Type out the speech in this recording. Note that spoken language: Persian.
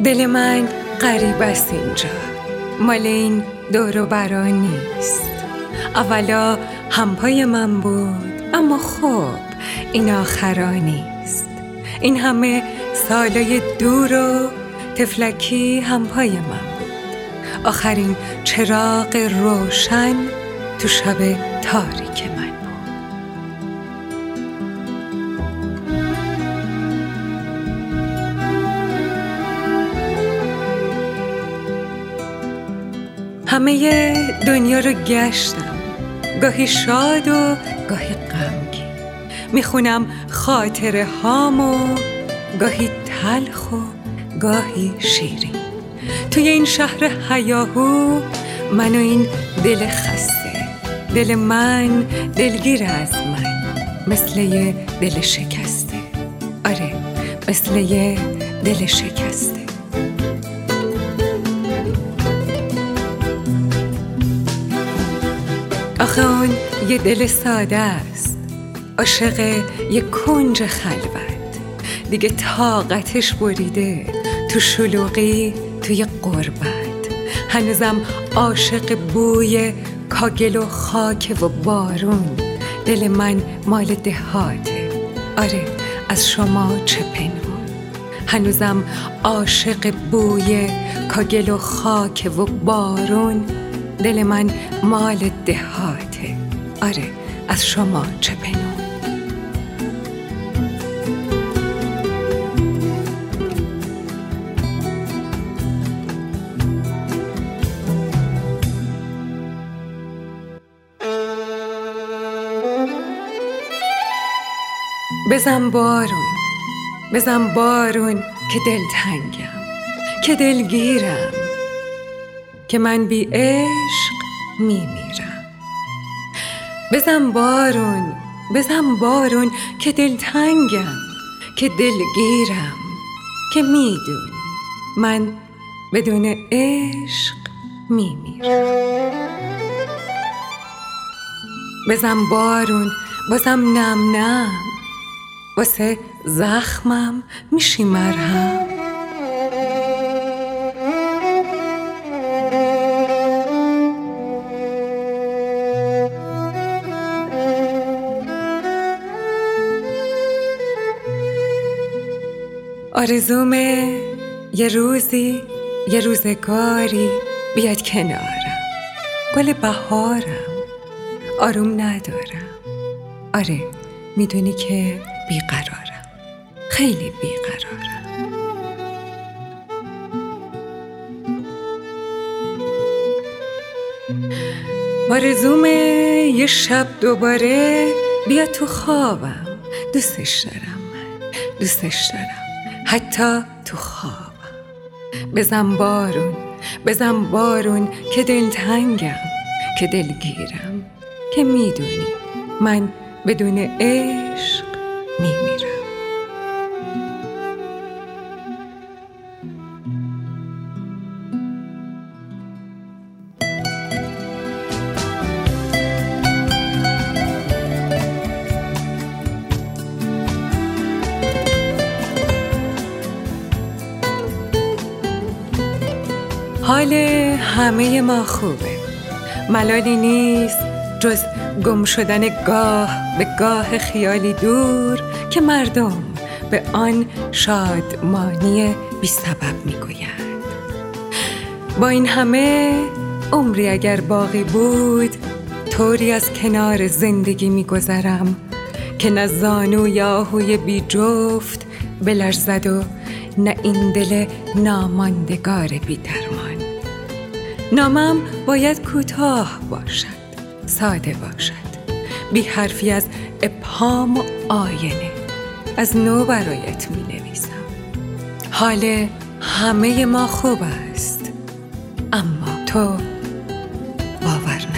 دل من غریب است اینجا، مال این دور و برا نیست. اولا همپای من بود، اما خب این آخرا نیست. این همه سالای دور و طفلکی همپای من بود. آخرین چراغ روشن تو شب تاریک من بود. همه دنیا رو گشتم، گاهی شاد و گاهی غمگین. میخونم خاطره هامو، گاهی تلخ و گاهی شیرین. توی این شهر هیاهو من و این دل خسته، دل من دلگیر از من، مثل یه دل شکسته. آره، مثل یه دل شکسته. آخه اون یه دل ساده است، عاشق یه کنج خلوت، دیگه طاقتش بریده تو شلوغی، توی غربت. هنوزم عاشق بوی کاگل و خاک و بارون. دل من مال دهاته، آره از شما چه پنهون. هنوزم عاشق بوی کاگل و خاک و بارون. دل من مال دهاته، آره از شما چه پنهون. بزن بارون، بزن بارون که دلتنگم، که دلگیرم، که من بی عشق میمیرم. بزن بارون، بزن بارون که دلتنگم، که دلگیرم، که میدونی من بدون عشق میمیرم. بزن بارون بازم نم نم، واسه زخمم میشی مرهم. آرزومه یه روزی، یه روزگاری بیاد کنارم، گل بهارم، آروم ندارم. آره میدونی که بیقرارم، خیلی بیقرارم. آرزومه یه شب دوباره بیا تو خوابم، دوستش دارم، من دوستش دارم، حتی تو خوابم. بزن بارون، بزن بارون که دلتنگم، که دلگیرم، که میدونی من بدون عشق میمیرم. حال همه ما خوبه، ملالی نیست جز گم شدن گاه به گاه خیالی دور که مردم به آن شادمانی بی سبب میگویند. با این همه عمری اگر باقی بود، طوری از کنار زندگی میگذرم که نه زانوی آهوی بی جفت بلرزد و نه این دل ناماندگار بی درمان. نامم باید کوتاه باشد، ساده باشد، بی حرفی از ابهام و آینه. از نو برایت می نویسم. حال همه ما خوب است، اما تو باور نداری.